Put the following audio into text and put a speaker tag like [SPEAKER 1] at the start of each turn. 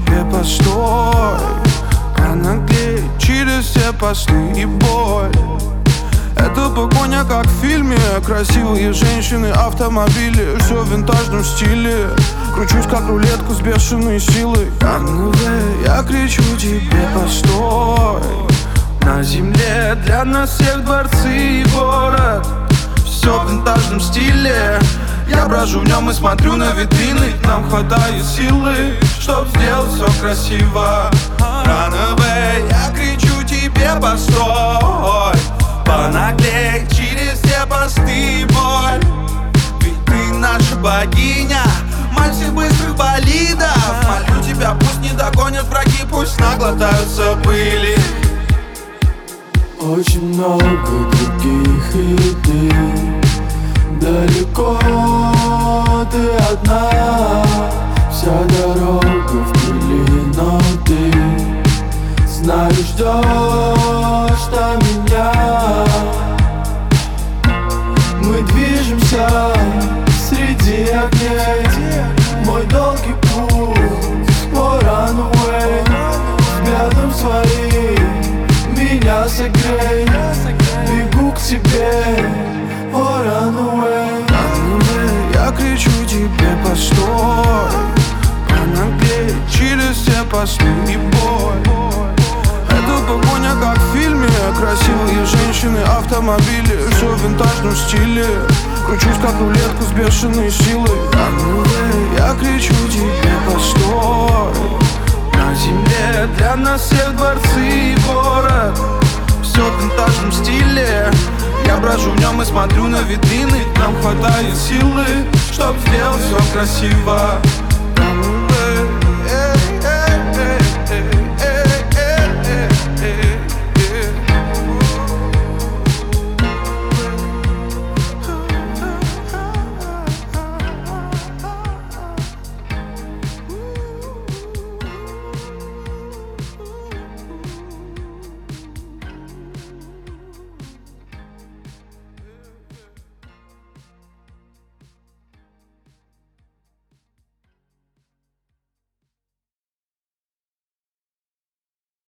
[SPEAKER 1] тебе постой, понаглей через все посты и боль. Это погоня, как в фильме. Красивые женщины, автомобили, все в винтажном стиле. Кручусь, как рулетку с бешеной силой. Я кричу тебе постой. На земле для нас всех дворцы и город. Все в винтажном стиле. Я брожу в нем и смотрю на витрины. Нам хватает силы, чтоб сделать все красиво. Runaway, я кричу тебе постой, понаглей через все посты и боль. Ведь ты наша богиня, мать всех быстрых болидов. Молю тебя, пусть не догонят враги, пусть наглотаются пыли.
[SPEAKER 2] Очень много других, и ты далеко, ты одна. Вся дорога в пыли, но ты знаешь, ждешь до меня. Мы движемся среди огней, мой долгий путь, мой runaway. Взглядом своим меня согрей, бегу к тебе, oh runaway.
[SPEAKER 1] Я кричу тебе постой, понаглей через все посты и боль. Это погоня, как в фильме. Красивые женщины, автомобили, все в винтажном стиле. Кручусь, как рулетку с бешеной силой. Я кричу тебе постой. На земле для нас всех дворцы и город. Все в винтажном стиле. Я брожу в нем и смотрю на витрины. Нам хватает силы, чтоб сделать все красиво.